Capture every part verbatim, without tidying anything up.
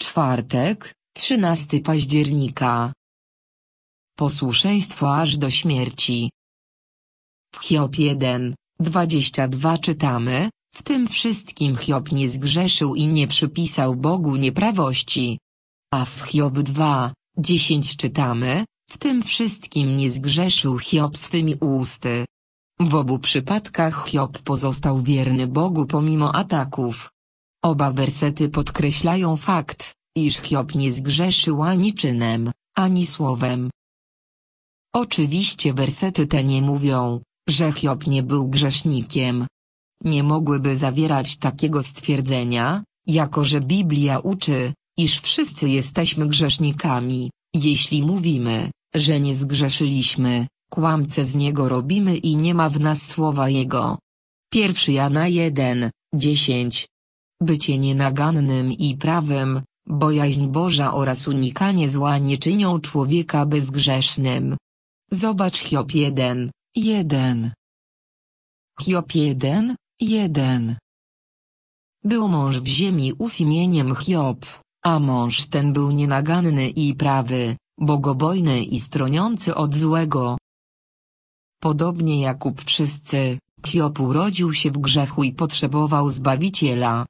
Czwartek, trzynastego października. Posłuszeństwo aż do śmierci. W Hiob jeden, dwadzieścia dwa czytamy: w tym wszystkim Hiob nie zgrzeszył i nie przypisał Bogu nieprawości. A w Hiob dwa, dziesięć czytamy: w tym wszystkim nie zgrzeszył Hiob swymi usty. W obu przypadkach Hiob pozostał wierny Bogu pomimo ataków. Oba wersety podkreślają fakt, iż Hiob nie zgrzeszył ani czynem, ani słowem. Oczywiście wersety te nie mówią, że Hiob nie był grzesznikiem. Nie mogłyby zawierać takiego stwierdzenia, jako że Biblia uczy, iż wszyscy jesteśmy grzesznikami. Jeśli mówimy, że nie zgrzeszyliśmy, kłamcę z niego robimy i nie ma w nas słowa Jego. Pierwszy Jana jeden, dziesięć. Bycie nienagannym i prawym, bojaźń Boża oraz unikanie zła nie czynią człowieka bezgrzesznym. Zobacz Hiob jeden, jeden. Hiob jeden, jeden. Był mąż w ziemi Uz imieniem Hiob, a mąż ten był nienaganny i prawy, bogobojny i stroniący od złego. Podobnie Jakub wszyscy, Hiob urodził się w grzechu i potrzebował Zbawiciela.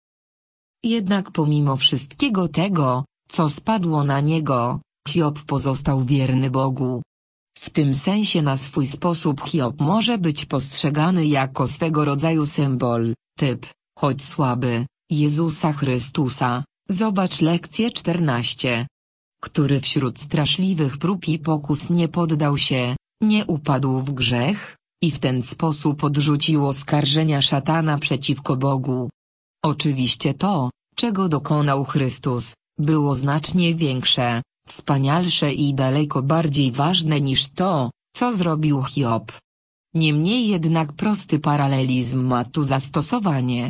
Jednak pomimo wszystkiego tego, co spadło na niego, Hiob pozostał wierny Bogu. W tym sensie na swój sposób Hiob może być postrzegany jako swego rodzaju symbol, typ, choć słaby, Jezusa Chrystusa. Zobacz lekcję czternaście. Który wśród straszliwych prób i pokus nie poddał się, nie upadł w grzech, i w ten sposób odrzucił oskarżenia szatana przeciwko Bogu. Oczywiście to, czego dokonał Chrystus, było znacznie większe, wspanialsze i daleko bardziej ważne niż to, co zrobił Hiob. Niemniej jednak prosty paralelizm ma tu zastosowanie.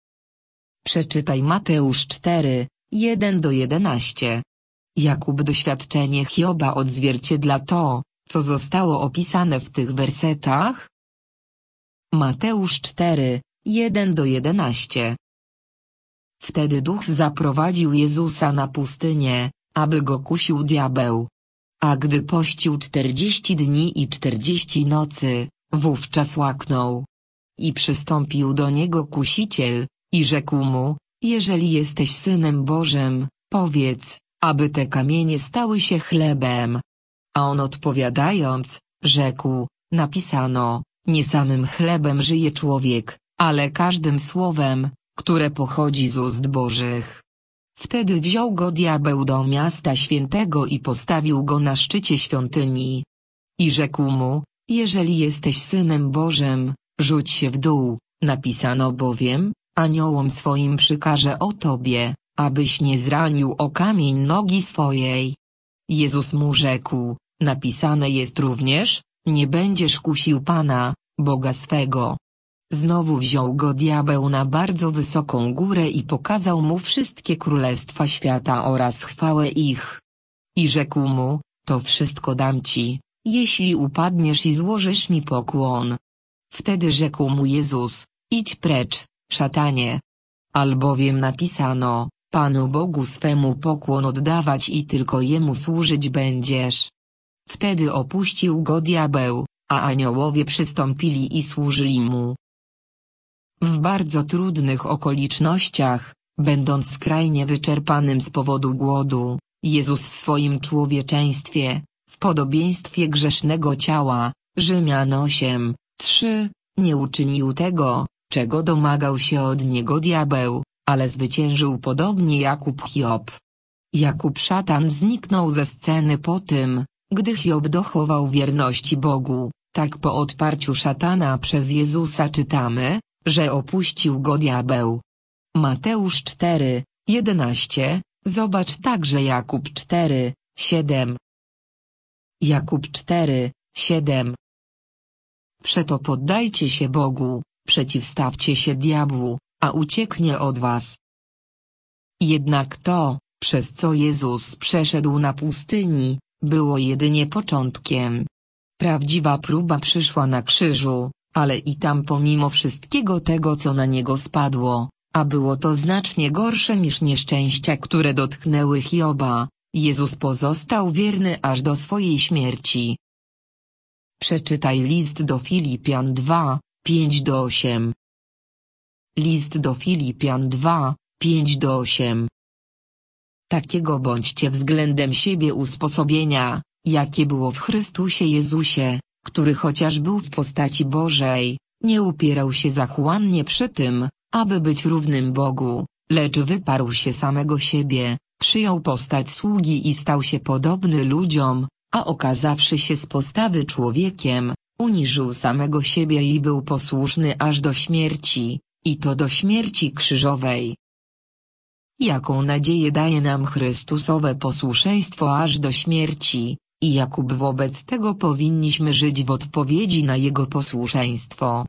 Przeczytaj Mateusz cztery, jeden do jedenastu. Jakub doświadczenie Hioba odzwierciedla to, co zostało opisane w tych wersetach. Mateusz cztery, jeden do jedenastu. Wtedy Duch zaprowadził Jezusa na pustynię, aby go kusił diabeł. A gdy pościł czterdzieści dni i czterdzieści nocy, wówczas łaknął. I przystąpił do niego kusiciel, i rzekł mu: jeżeli jesteś Synem Bożym, powiedz, aby te kamienie stały się chlebem. A on odpowiadając, rzekł: napisano, nie samym chlebem żyje człowiek, ale każdym słowem, które pochodzi z ust Bożych. Wtedy wziął go diabeł do miasta świętego i postawił go na szczycie świątyni. I rzekł mu: jeżeli jesteś Synem Bożym, rzuć się w dół, napisano bowiem, aniołom swoim przykaże o tobie, abyś nie zranił o kamień nogi swojej. Jezus mu rzekł: napisane jest również, nie będziesz kusił Pana, Boga swego. Znowu wziął go diabeł na bardzo wysoką górę i pokazał mu wszystkie królestwa świata oraz chwałę ich. I rzekł mu: to wszystko dam ci, jeśli upadniesz i złożysz mi pokłon. Wtedy rzekł mu Jezus: idź precz, szatanie. Albowiem napisano, Panu Bogu swemu pokłon oddawać i tylko Jemu służyć będziesz. Wtedy opuścił go diabeł, a aniołowie przystąpili i służyli mu. W bardzo trudnych okolicznościach, będąc skrajnie wyczerpanym z powodu głodu, Jezus w swoim człowieczeństwie, w podobieństwie grzesznego ciała, Rzymian osiem, trzy, nie uczynił tego, czego domagał się od niego diabeł, ale zwyciężył podobnie Jakub Hiob. Jakub szatan zniknął ze sceny po tym, gdy Hiob dochował wierności Bogu. Tak po odparciu szatana przez Jezusa czytamy, że opuścił go diabeł. Mateusz cztery, jedenaście, zobacz także Jakub cztery, siedem. Jakub cztery, siedem. Przeto poddajcie się Bogu, przeciwstawcie się diabłu, a ucieknie od was. Jednak to, przez co Jezus przeszedł na pustyni, było jedynie początkiem. Prawdziwa próba przyszła na krzyżu, ale i tam pomimo wszystkiego tego co na niego spadło, A było to znacznie gorsze niż nieszczęścia, które dotknęły Hioba. Jezus pozostał wierny aż do swojej śmierci. Przeczytaj list do Filipian dwa, pięć do osiem. List do Filipian dwa, pięć do osiem. Takiego bądźcie względem siebie usposobienia, jakie było w Chrystusie Jezusie, który chociaż był w postaci Bożej, nie upierał się zachłannie przy tym, aby być równym Bogu, lecz wyparł się samego siebie, przyjął postać sługi i stał się podobny ludziom, a okazawszy się z postawy człowiekiem, uniżył samego siebie i był posłuszny aż do śmierci, i to do śmierci krzyżowej. Jaką nadzieję daje nam Chrystusowe posłuszeństwo aż do śmierci, i Jakub wobec tego powinniśmy żyć w odpowiedzi na Jego posłuszeństwo.